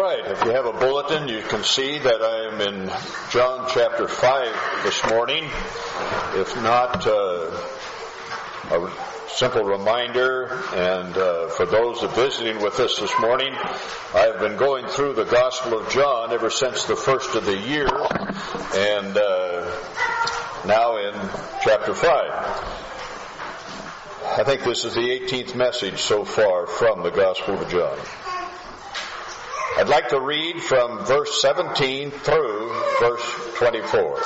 right, if you have a bulletin, you can see that I am in John chapter 5 this morning. If not, a simple reminder, and for those that are visiting with us this morning, I've been going through the Gospel of John ever since the first of the year, and now in chapter 5. I think this is the 18th message so far from the Gospel of John. I'd like to read from verse 17 through verse 24.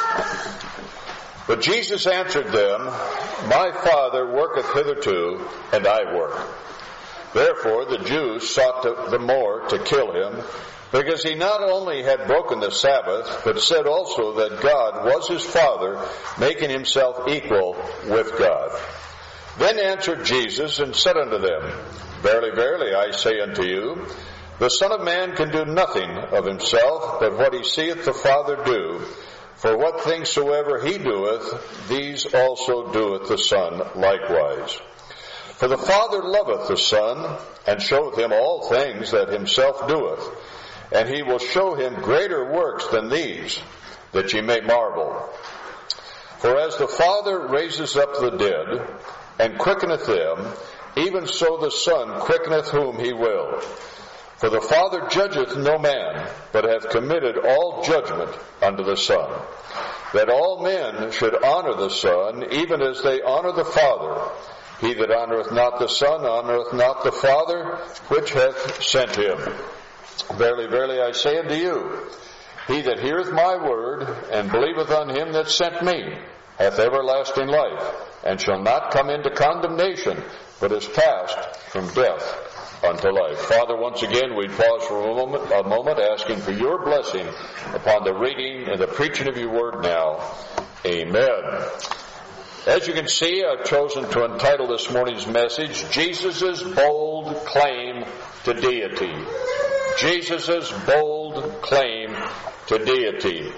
But Jesus answered them, My Father worketh hitherto, and I work. Therefore the Jews sought the more to kill him, because he not only had broken the Sabbath, but said also that God was his Father, making himself equal with God. Then answered Jesus and said unto them, Verily, verily, I say unto you, the Son of Man can do nothing of himself, but what he seeth the Father do. For what things soever he doeth, these also doeth the Son likewise. For the Father loveth the Son, and showeth him all things that himself doeth. And he will show him greater works than these, that ye may marvel. For as the Father raises up the dead, and quickeneth them, even so the Son quickeneth whom he will. For the Father judgeth no man, but hath committed all judgment unto the Son, that all men should honor the Son, even as they honor the Father. He that honoreth not the Son honoreth not the Father, which hath sent him. Verily, verily, I say unto you, he that heareth my word, and believeth on him that sent me, hath everlasting life, and shall not come into condemnation, but is passed from death unto life. Father, once again, we pause for a moment, asking for your blessing upon the reading and the preaching of your word now. Amen. As you can see, I've chosen to entitle this morning's message, Jesus' Bold Claim to Deity. Jesus' bold claim to deity.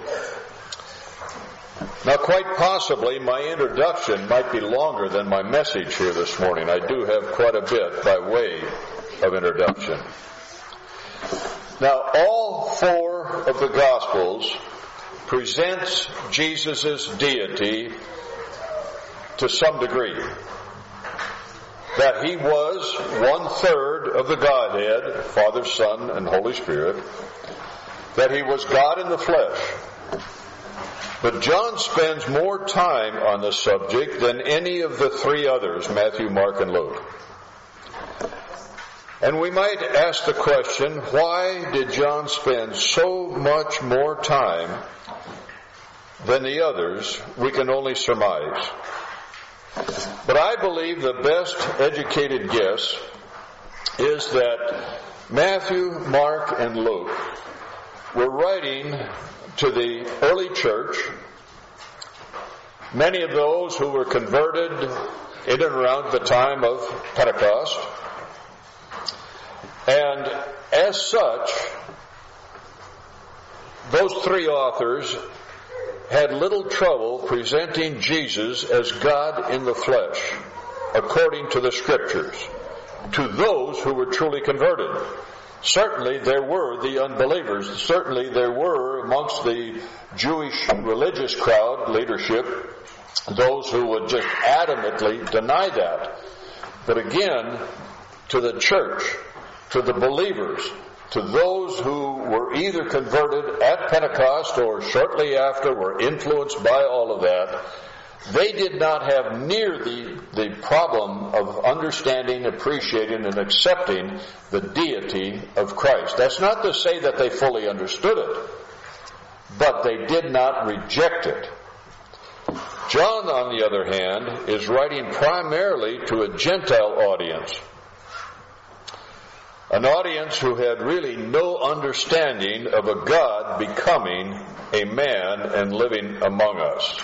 Now, quite possibly, my introduction might be longer than my message here this morning. I do have quite a bit by way of introduction. Now, all four of the Gospels presents Jesus' deity to some degree. That he was 1/3 of the Godhead, Father, Son, and Holy Spirit. That he was God in the flesh. But John spends more time on the subject than any of the three others, Matthew, Mark, and Luke. And we might ask the question, why did John spend so much more time than the others? We can only surmise. But I believe the best educated guess is that Matthew, Mark, and Luke were writing to the early church, many of those who were converted in and around the time of Pentecost. And as such, those three authors had little trouble presenting Jesus as God in the flesh, according to the Scriptures, to those who were truly converted. Certainly there were the unbelievers. Certainly there were amongst the Jewish religious crowd leadership those who would just adamantly deny that. But again, to the church, to the believers, to those who were either converted at Pentecost or shortly after were influenced by all of that, they did not have near the problem of understanding, appreciating, and accepting the deity of Christ. That's not to say that they fully understood it, but they did not reject it. John, on the other hand, is writing primarily to a Gentile audience. An audience who had really no understanding of a God becoming a man and living among us.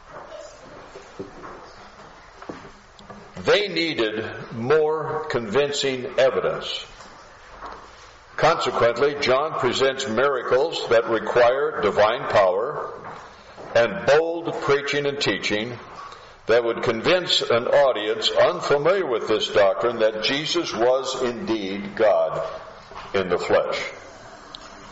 They needed more convincing evidence. Consequently, John presents miracles that require divine power and bold preaching and teaching that would convince an audience unfamiliar with this doctrine that Jesus was indeed God in the flesh.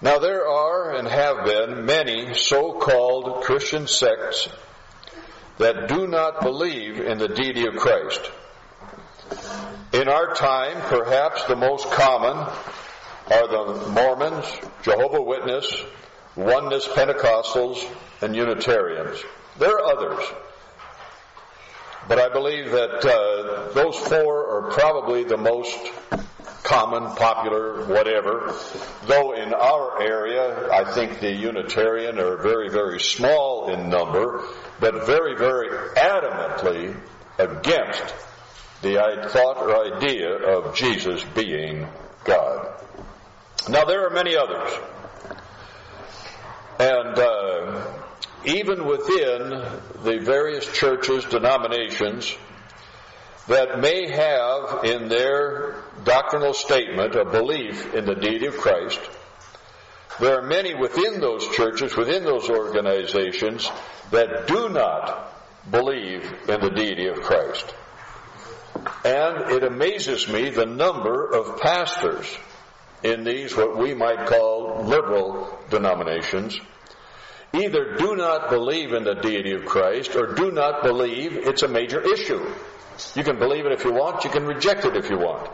Now there are and have been many so-called Christian sects that do not believe in the deity of Christ. In our time, perhaps the most common are the Mormons, Jehovah's Witnesses, Oneness Pentecostals, and Unitarians. There are others. But I believe that those four are probably the most common, popular, whatever. Though in our area, I think the Unitarian are very, very small in number, but very, very adamantly against the thought or idea of Jesus being God. Now there are many others. And even within the various churches, denominations, that may have in their doctrinal statement a belief in the deity of Christ, there are many within those churches, within those organizations, that do not believe in the deity of Christ. And it amazes me the number of pastors in these, what we might call liberal denominations, either do not believe in the deity of Christ or do not believe it's a major issue. You can believe it if you want, you can reject it if you want.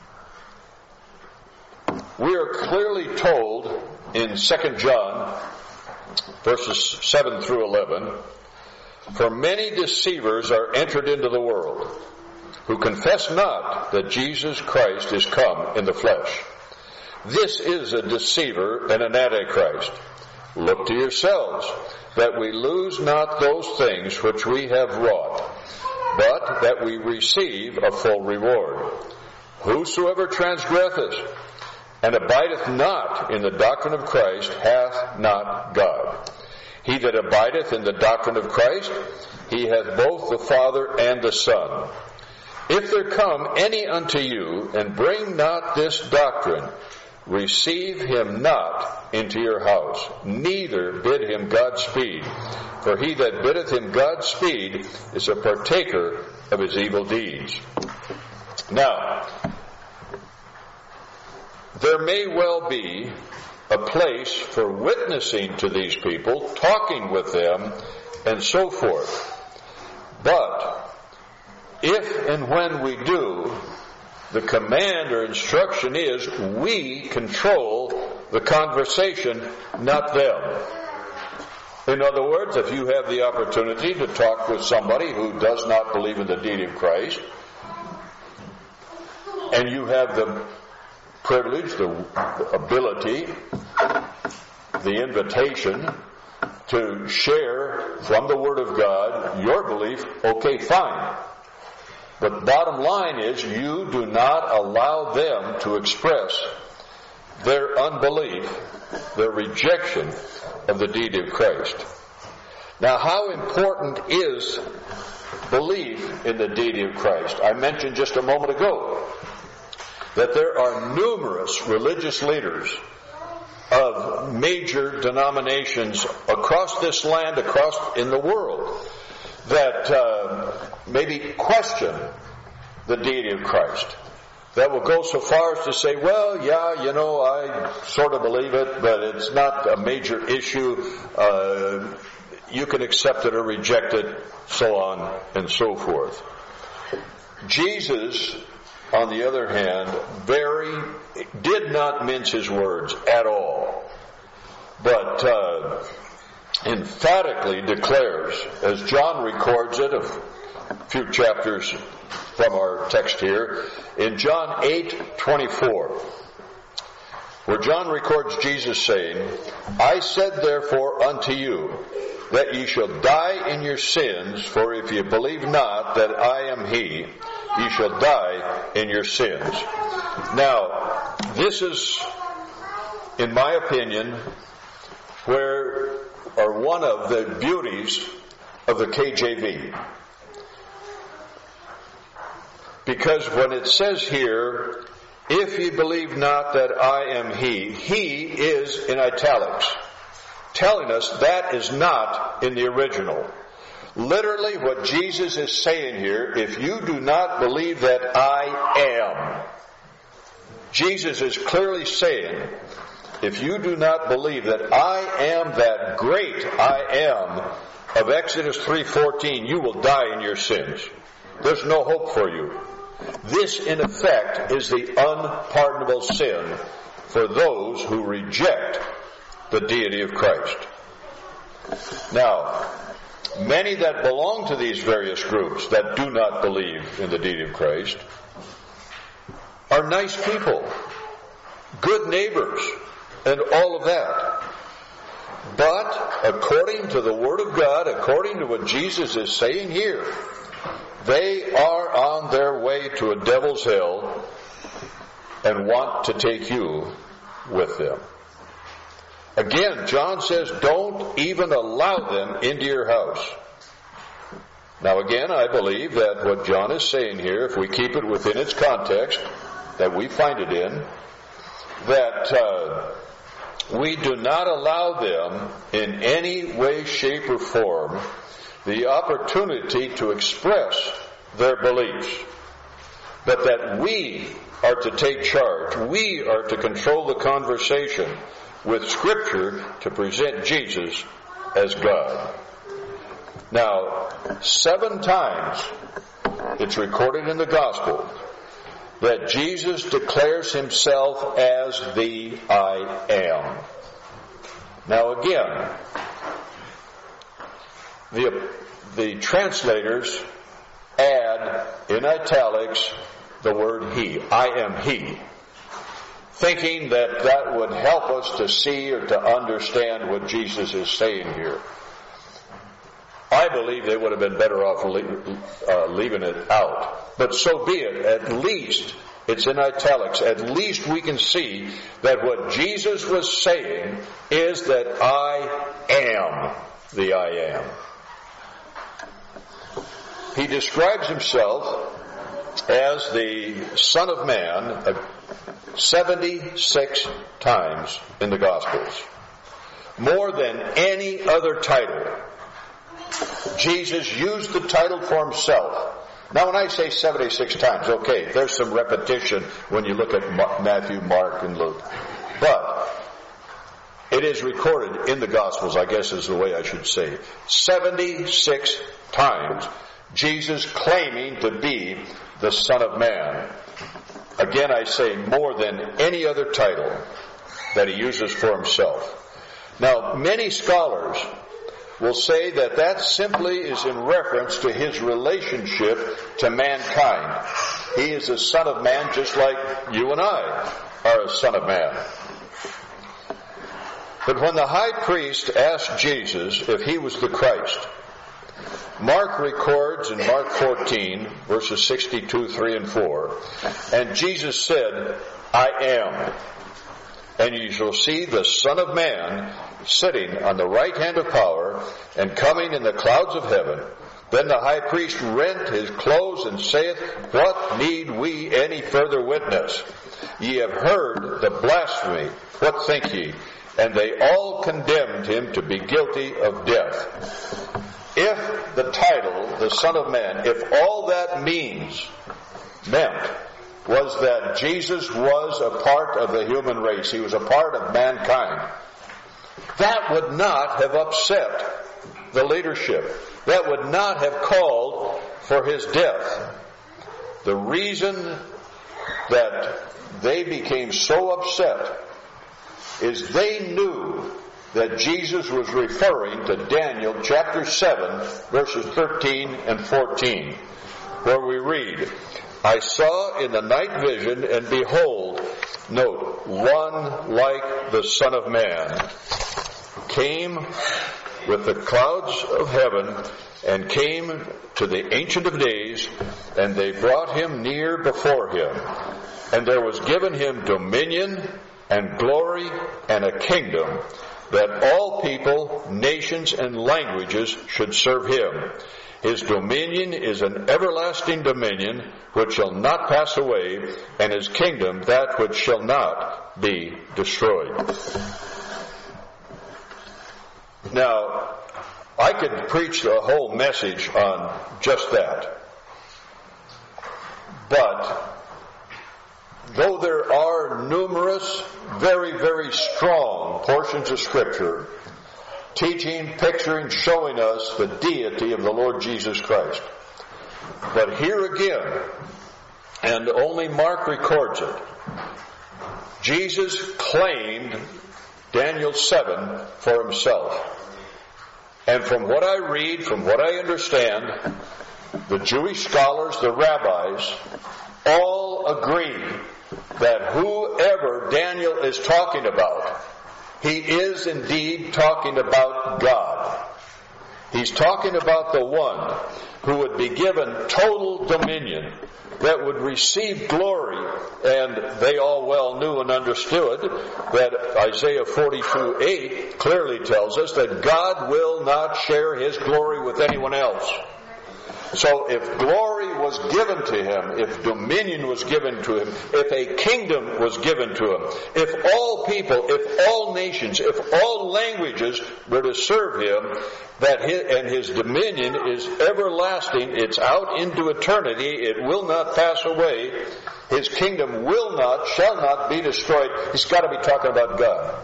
We are clearly told in 2 John, verses 7 through 11, "For many deceivers are entered into the world, who confess not that Jesus Christ is come in the flesh. This is a deceiver and an antichrist. Look to yourselves, that we lose not those things which we have wrought, but that we receive a full reward. Whosoever transgresseth and abideth not in the doctrine of Christ hath not God. He that abideth in the doctrine of Christ, he hath both the Father and the Son. If there come any unto you, and bring not this doctrine, receive him not into your house, neither bid him Godspeed. For he that biddeth him Godspeed is a partaker of his evil deeds." Now, there may well be a place for witnessing to these people, talking with them, and so forth. But if and when we do, the command or instruction is we control the conversation, not them. In other words, if you have the opportunity to talk with somebody who does not believe in the deity of Christ, and you have the privilege, the ability, the invitation to share from the Word of God your belief, okay, fine. But bottom line is, you do not allow them to express their unbelief, their rejection of the deity of Christ. Now, how important is belief in the deity of Christ? I mentioned just a moment ago that there are numerous religious leaders of major denominations across this land, across in the world, that maybe question the deity of Christ. That will go so far as to say, well, yeah, I sort of believe it, but it's not a major issue. You can accept it or reject it, so on and so forth. Jesus, on the other hand, did not mince his words at all, but emphatically declares, as John records it a few chapters from our text here, in John 8:24, where John records Jesus saying, "I said therefore unto you, that ye shall die in your sins, for if ye believe not that I am he, ye shall die in your sins." Now, this is, in my opinion, one of the beauties of the KJV. Because when it says here, "If ye believe not that I am he is in italics, telling us that is not in the original. Literally what Jesus is saying here, if you do not believe that I am, Jesus is clearly saying if you do not believe that I am that great I am of Exodus 3:14, you will die in your sins. There's no hope for you. This, in effect, is the unpardonable sin for those who reject the deity of Christ. Now, many that belong to these various groups that do not believe in the deity of Christ are nice people, good neighbors, and all of that. But according to the Word of God, according to what Jesus is saying here, they are on their way to a devil's hell and want to take you with them. Again, John says, don't even allow them into your house. Now again, I believe that what John is saying here, if we keep it within its context that we find it in, that we do not allow them in any way, shape, or form the opportunity to express their beliefs, but that we are to take charge. We are to control the conversation with Scripture to present Jesus as God. Now, 7 times it's recorded in the Gospel that Jesus declares himself as the I am. Now again, the translators add in italics the word he. I am he. Thinking that would help us to see or to understand what Jesus is saying here. I believe they would have been better off leaving it out. But so be it. At least it's in italics. At least we can see that what Jesus was saying is that I am the I am. He describes himself as the Son of Man 76 times in the Gospels. More than any other title. Jesus used the title for himself. Now when I say 76 times, okay, there's some repetition when you look at Matthew, Mark, and Luke. But it is recorded in the Gospels, I guess is the way I should say. 76 times Jesus claiming to be the Son of Man. Again, I say more than any other title that he uses for himself. Now, many scholars will say that simply is in reference to his relationship to mankind. He is a Son of Man just like you and I are a Son of Man. But when the high priest asked Jesus if he was the Christ, Mark records in Mark 14, verses 62, 3, and 4, and Jesus said, I am. And you shall see the Son of Man sitting on the right hand of power and coming in the clouds of heaven. Then the high priest rent his clothes and saith, What need we any further witness? Ye have heard the blasphemy. What think ye? And they all condemned him to be guilty of death. If the title, the Son of Man, if all that meant was that Jesus was a part of the human race, he was a part of mankind, that would not have upset the leadership. That would not have called for his death. The reason that they became so upset is they knew that Jesus was referring to Daniel chapter 7, verses 13 and 14, where we read, I saw in the night vision, and behold, note, one like the Son of Man came with the clouds of heaven and came to the Ancient of Days, and they brought him near before him. And there was given him dominion and glory and a kingdom, that all people, nations, and languages should serve him. His dominion is an everlasting dominion which shall not pass away, and his kingdom that which shall not be destroyed. Now, I could preach the whole message on just that. But though there are numerous, very, very strong portions of Scripture teaching, picturing, showing us the deity of the Lord Jesus Christ. But here again, and only Mark records it, Jesus claimed Daniel 7 for himself. And from what I read, from what I understand, the Jewish scholars, the rabbis, all agree that whoever Daniel is talking about, he is indeed talking about God. He's talking about the one who would be given total dominion, that would receive glory. And they all well knew and understood that Isaiah 42:8 clearly tells us that God will not share His glory with anyone else. So if glory was given to him, if dominion was given to him, if a kingdom was given to him, if all people, if all nations, if all languages were to serve him, and his dominion is everlasting, it's out into eternity, it will not pass away, his kingdom shall not be destroyed. He's got to be talking about God.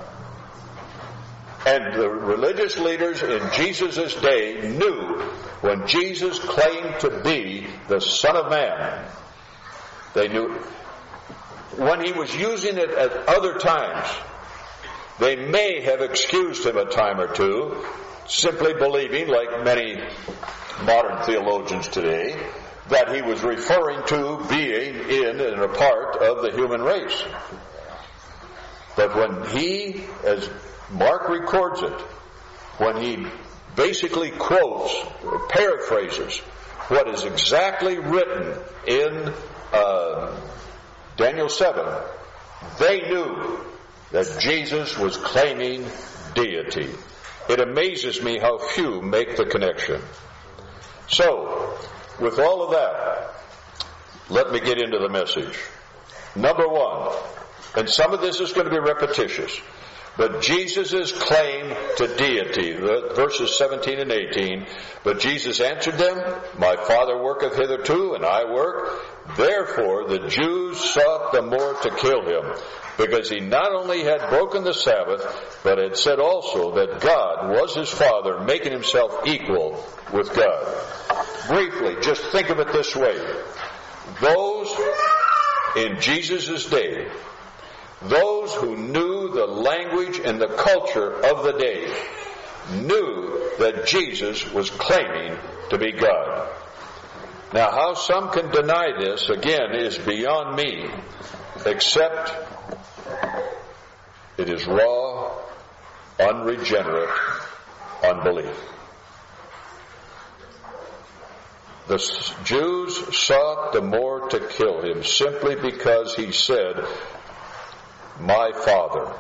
And the religious leaders in Jesus' day knew when Jesus claimed to be the Son of Man, they knew. When he was using it at other times, they may have excused him a time or two, simply believing, like many modern theologians today, that he was referring to being in and a part of the human race. But when he, as Mark records it, when he basically quotes or paraphrases what is exactly written in Daniel 7, they knew that Jesus was claiming deity. It amazes me how few make the connection. So, with all of that, let me get into the message. Number one, and some of this is going to be repetitious, but Jesus' claim to deity, verses 17 and 18, but Jesus answered them, "My Father worketh hitherto, and I work." Therefore the Jews sought the more to kill him, because he not only had broken the Sabbath, but had said also that God was his Father, making himself equal with God. Briefly, just think of it this way. Those in Jesus' day, those who knew the language and the culture of the day, knew that Jesus was claiming to be God. Now, how some can deny this, again, is beyond me, except it is raw, unregenerate unbelief. The Jews sought the more to kill him simply because he said, "My Father."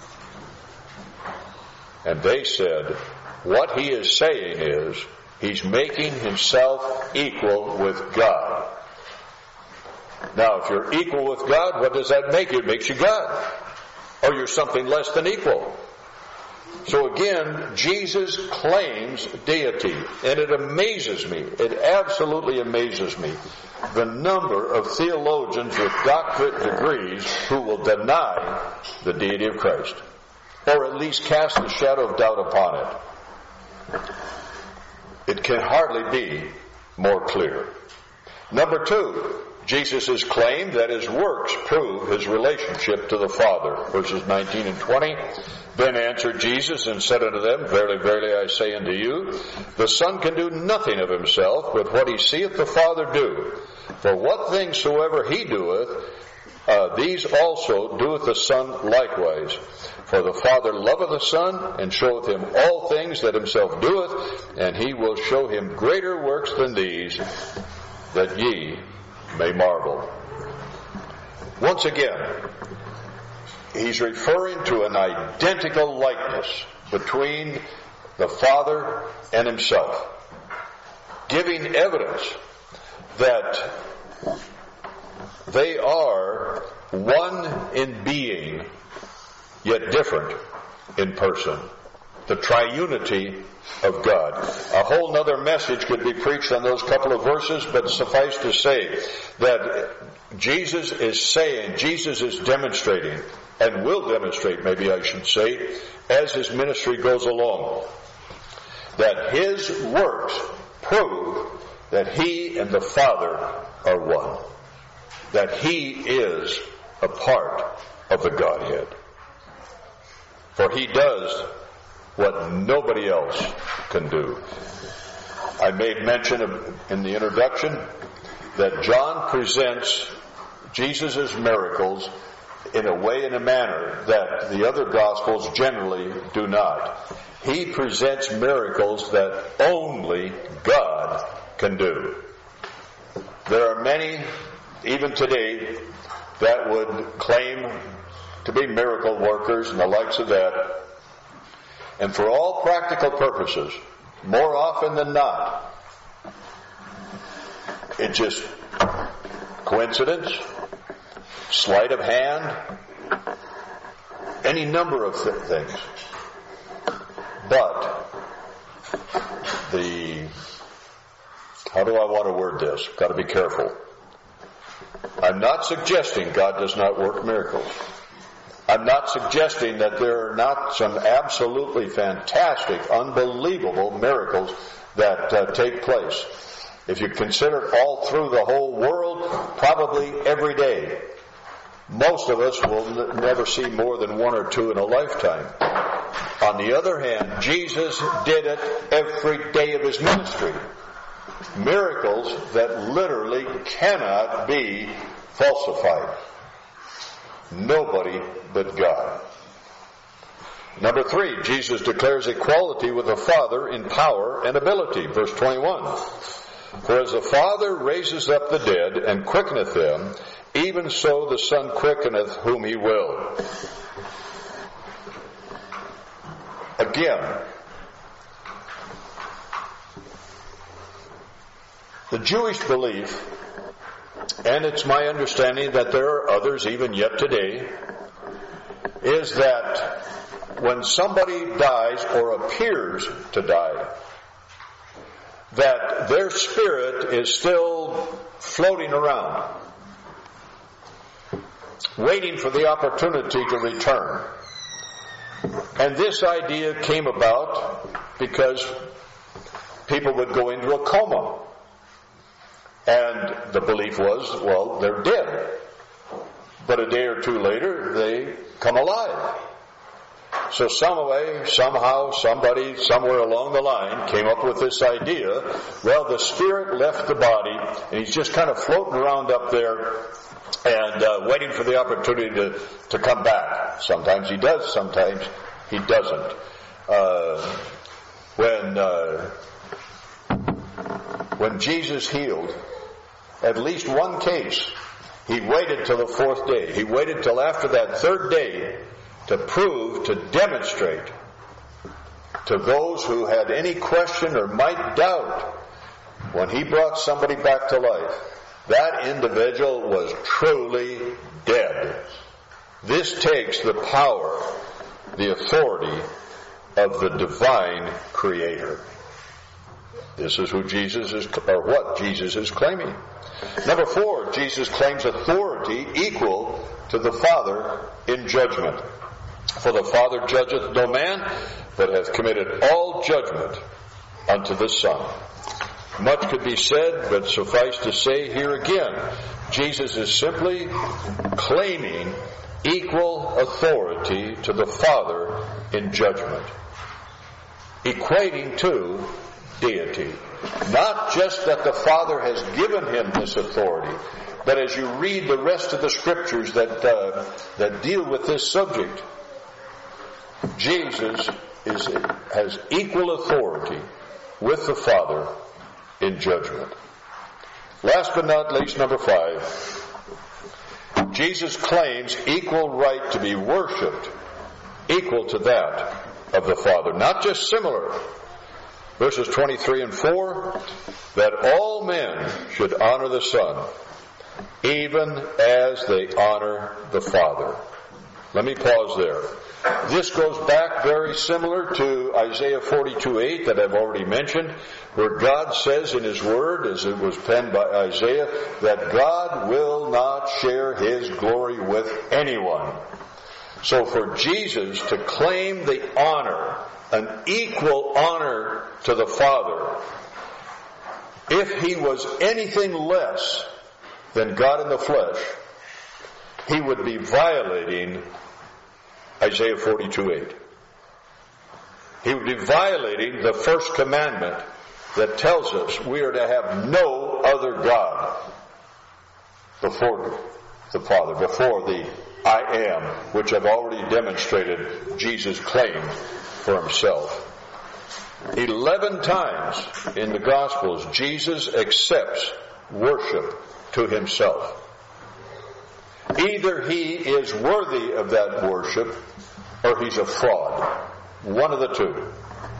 And they said, what he is saying is, he's making himself equal with God. Now, if you're equal with God, what does that make you? It makes you God. Or you're something less than equal. So again, Jesus claims deity. And it amazes me, it absolutely amazes me, the number of theologians with doctorate degrees who will deny the deity of Christ, or at least cast a shadow of doubt upon it. It can hardly be more clear. Number two, Jesus' claim that his works prove his relationship to the Father. Verses 19 and 20. Then answered Jesus and said unto them, Verily, verily, I say unto you, the Son can do nothing of himself, but what he seeth the Father do. For what things soever he doeth, these also doeth the Son likewise. For the Father loveth the Son, and showeth him all things that himself doeth, and he will show him greater works than these, that ye may marvel. Once again, he's referring to an identical likeness between the Father and himself, giving evidence that they are one in being, yet different in person. the triunity of God. A whole nother message could be preached on those couple of verses, but suffice to say that Jesus is demonstrating, and will demonstrate, maybe I should say, as his ministry goes along, that his works prove that he and the Father are one, that he is a part of the Godhead. For he does what nobody else can do. I made mention in the introduction that John presents Jesus' miracles in a way and a manner that the other Gospels generally do not. He presents miracles that only God can do. There are many, even today, that would claim to be miracle workers and the likes of that. And for all practical purposes, more often than not, it's just coincidence, sleight of hand, any number of things. But how do I want to word this? Got to be careful. I'm not suggesting God does not work miracles. I'm not suggesting that there are not some absolutely fantastic, unbelievable miracles that take place. If you consider all through the whole world, probably every day. Most of us will never see more than one or two in a lifetime. On the other hand, Jesus did it every day of his ministry. Miracles that literally cannot be falsified. Nobody but God. Number 3, Jesus declares equality with the Father in power and ability. Verse 21. For as the Father raises up the dead and quickeneth them, even so the Son quickeneth whom he will. Again, the Jewish belief, and it's my understanding that there are others even yet today, is that when somebody dies or appears to die, that their spirit is still floating around, waiting for the opportunity to return. And this idea came about because people would go into a coma. And the belief was, well, they're dead. But a day or two later, they come alive. So some way, somehow, somebody, somewhere along the line came up with this idea. Well, the spirit left the body, and he's just kind of floating around up there and waiting for the opportunity to come back. Sometimes he does, sometimes he doesn't. When Jesus healed at least one case, he waited till the 4th day. He waited till after that 3rd day to prove, to demonstrate to those who had any question or might doubt, when he brought somebody back to life, that individual was truly dead. This takes the power, the authority of the divine Creator. This is who Jesus is, or what Jesus is claiming. Number 4, Jesus claims authority equal to the Father in judgment. For the Father judgeth no man, but hath committed all judgment unto the Son. Much could be said, but suffice to say here again, Jesus is simply claiming equal authority to the Father in judgment, equating to deity. Not just that the Father has given him this authority, but as you read the rest of the Scriptures that deal with this subject, Jesus has equal authority with the Father in judgment. Last but not least, number 5, Jesus claims equal right to be worshipped, equal to that of the Father, not just similar. Verses 23 and 4, that all men should honor the Son, even as they honor the Father. Let me pause there. This goes back very similar to Isaiah 42:8 that I've already mentioned, where God says in His Word, as it was penned by Isaiah, that God will not share His glory with anyone. So for Jesus to claim the honor, an equal honor to the Father, if He was anything less than God in the flesh, He would be violating Isaiah 42:8. He would be violating the first commandment that tells us we are to have no other God before the Father, before the I am, which I've already demonstrated Jesus claimed for Himself. 11 times in the Gospels, Jesus accepts worship to Himself. Either He is worthy of that worship or He's a fraud. One of the two.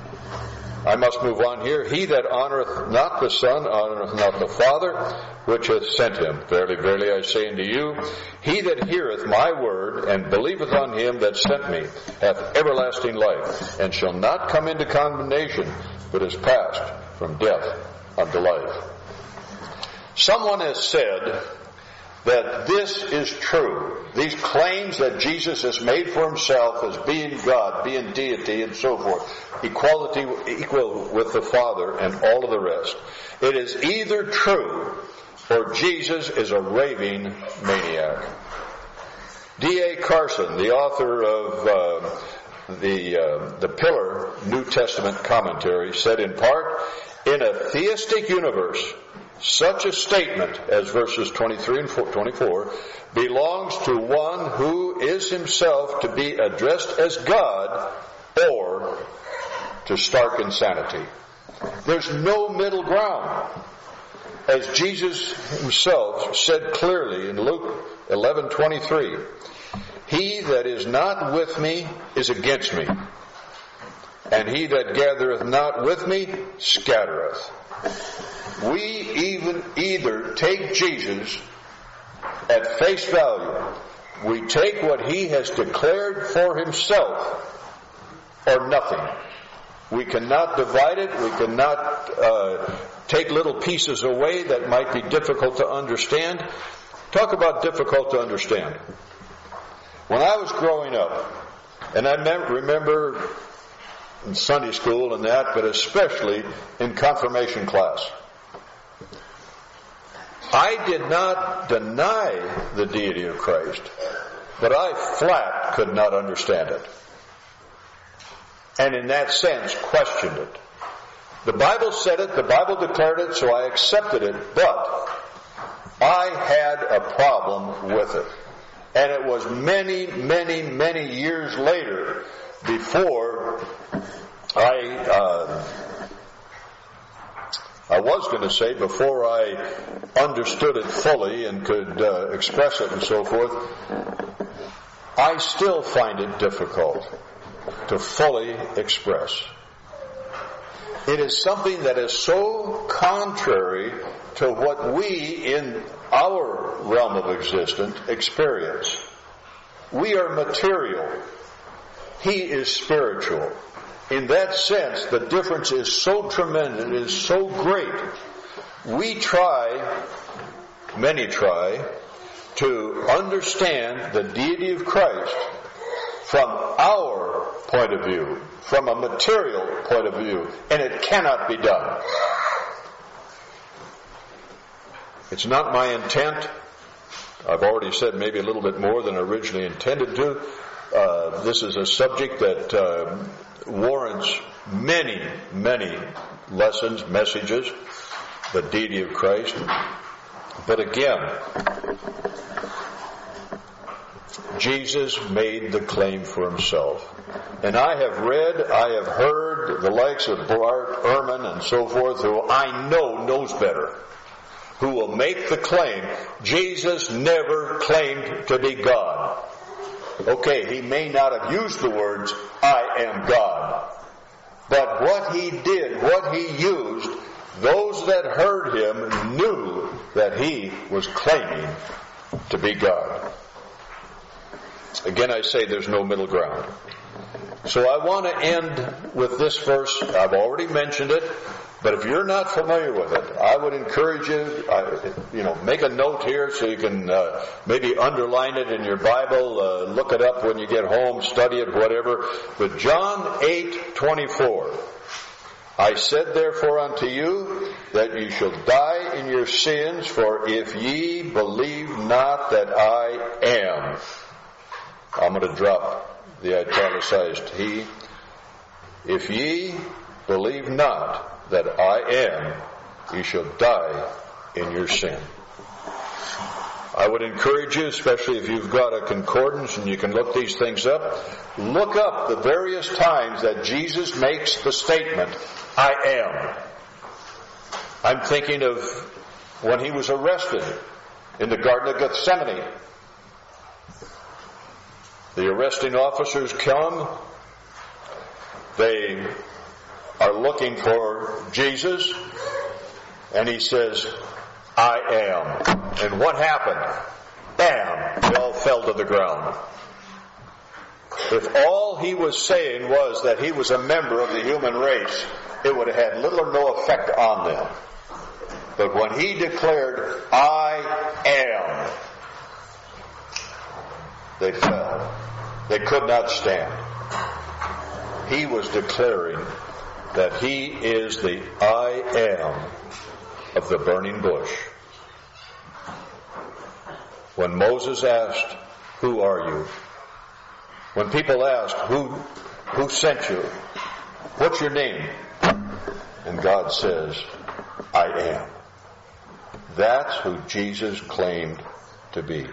I must move on here. He that honoreth not the Son honoreth not the Father which hath sent Him. Verily, verily, I say unto you, he that heareth my word and believeth on Him that sent me hath everlasting life, and shall not come into condemnation, but is passed from death unto life. Someone has said that this is true. These claims that Jesus has made for Himself as being God, being deity, and so forth, equality, equal with the Father, and all of the rest. It is either true or Jesus is a raving maniac. D.A. Carson, the author of the Pillar New Testament Commentary, said in part, in a theistic universe, such a statement as verses 23 and 24 belongs to one who is himself to be addressed as God or to stark insanity. There's no middle ground. As Jesus Himself said clearly in Luke 11:23, he that is not with me is against me, and he that gathereth not with me scattereth. We even either take Jesus at face value, we take what He has declared for Himself, or nothing. We cannot divide it. We cannot take little pieces away that might be difficult to understand. Talk about difficult to understand. When I was growing up, and I remember in Sunday school and that, but especially in confirmation class, I did not deny the deity of Christ, but I flat could not understand it. And in that sense, questioned it. The Bible said it, the Bible declared it, so I accepted it, but I had a problem with it. And it was many, many, many years later before I was going to say before I understood it fully and could express it and so forth. I still find it difficult to fully express. It is something that is so contrary to what we in our realm of existence experience. We are material. He is spiritual. In that sense, the difference is so tremendous, it is so great. Many try, to understand the deity of Christ from our point of view, from a material point of view, and it cannot be done. It's not my intent. I've already said maybe a little bit more than I originally intended to. This is a subject that warrants many, many lessons, messages, the deity of Christ. But again, Jesus made the claim for Himself. And I have read, I have heard the likes of Bart Ehrman and so forth, who I know knows better, who will make the claim, Jesus never claimed to be God. Okay, he may not have used the words, I am God. But what he did, what he used, those that heard him knew that he was claiming to be God. Again, I say there's no middle ground. So I want to end with this verse. I've already mentioned it, but if you're not familiar with it, I would encourage you, make a note here so you can maybe underline it in your Bible, look it up when you get home, study it, whatever. But John 8:24, I said therefore unto you that ye shall die in your sins, for if ye believe not that I am. I'm going to drop the italicized he. If ye believe not that I am, ye shall die in your sin. I would encourage you, especially if you've got a concordance and you can look these things up, look up the various times that Jesus makes the statement, I am. I'm thinking of when he was arrested in the Garden of Gethsemane. The arresting officers come. They are looking for Jesus. And he says, I am. And what happened? Bam! They all fell to the ground. If all he was saying was that he was a member of the human race, it would have had little or no effect on them. But when he declared, I am, they fell. They could not stand. He was declaring that he is the I am of the burning bush. When Moses asked, who are you? When people asked, who sent you? What's your name? And God says, I am. That's who Jesus claimed to be.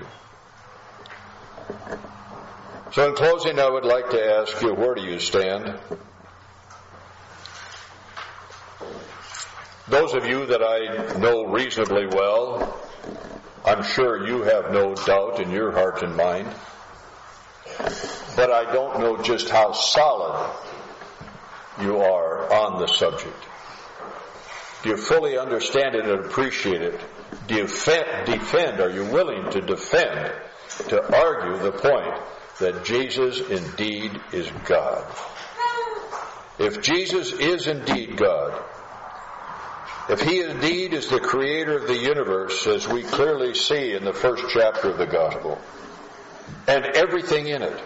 So in closing, I would like to ask you, where do you stand? Those of you that I know reasonably well, I'm sure you have no doubt in your heart and mind. But I don't know just how solid you are on the subject. Do you fully understand it and appreciate it? Do you defend, are you willing to defend, to argue the point that Jesus indeed is God? If Jesus is indeed God, if he indeed is the creator of the universe, as we clearly see in the first chapter of the gospel, and everything in it,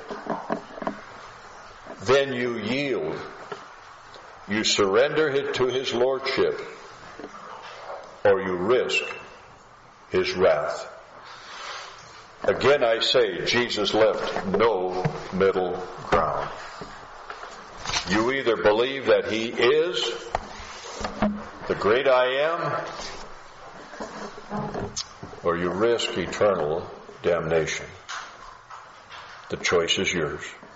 then you yield. You surrender it to his lordship, or you risk his wrath. Again, I say, Jesus left no middle ground. You either believe that he is the great I am, or you risk eternal damnation. The choice is yours.